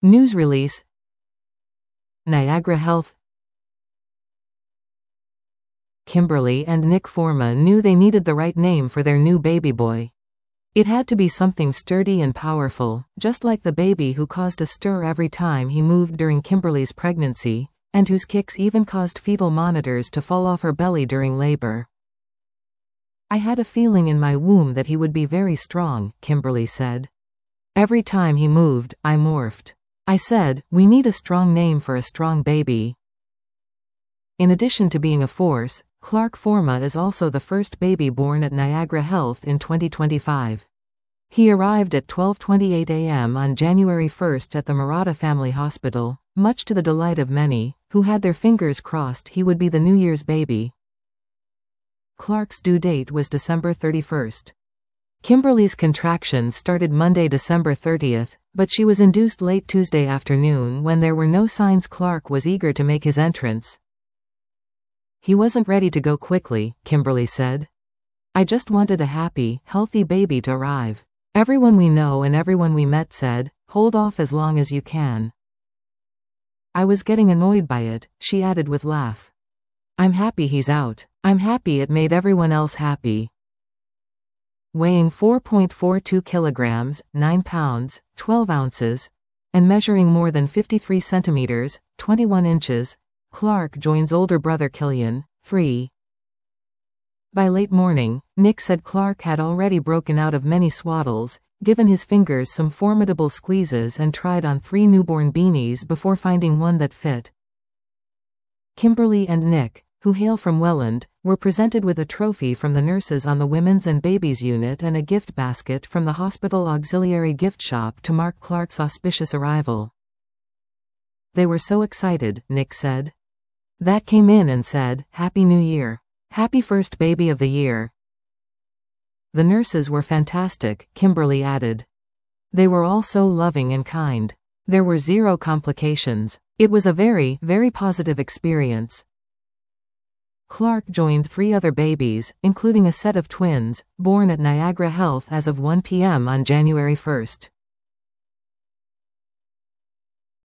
News release. Niagara Health. Kimberly and Nick Forma knew they needed the right name for their new baby boy. It had to be something sturdy and powerful, just like the baby who caused a stir every time he moved during Kimberly's pregnancy, and whose kicks even caused fetal monitors to fall off her belly during labor. "I had a feeling in my womb that he would be very strong," Kimberly said. "Every time he moved, I morphed. I said, we need a strong name for a strong baby." In addition to being a force, Clark Forma is also the first baby born at Niagara Health in 2025. He arrived at 12:28 a.m. on January 1 at the Murata Family Hospital, much to the delight of many, who had their fingers crossed he would be the New Year's baby. Clark's due date was December 31. Kimberly's contractions started Monday, December 30, but she was induced late Tuesday afternoon when there were no signs Clark was eager to make his entrance. "He wasn't ready to go quickly," Kimberly said. "I just wanted a happy, healthy baby to arrive. Everyone we know and everyone we met said, hold off as long as you can. I was getting annoyed by it," she added with laugh. "I'm happy he's out. I'm happy it made everyone else happy." Weighing 4.42 kilograms, 9 pounds, 12 ounces, and measuring more than 53 centimeters, 21 inches, Clark joins older brother Killian, 3. By late morning, Nick said Clark had already broken out of many swaddles, given his fingers some formidable squeezes and tried on 3 newborn beanies before finding one that fit. Kimberly and Nick, who hail from Welland, were presented with a trophy from the nurses on the Women's and Babies Unit and a gift basket from the hospital auxiliary gift shop to mark Clark's auspicious arrival. "They were so excited," Nick said. "That came in and said, Happy New Year. Happy first baby of the year." "The nurses were fantastic," Kimberly added. "They were all so loving and kind. There were 0 complications. It was a very, very positive experience." Clark joined 3 other babies, including a set of twins, born at Niagara Health as of 1 p.m. on January 1.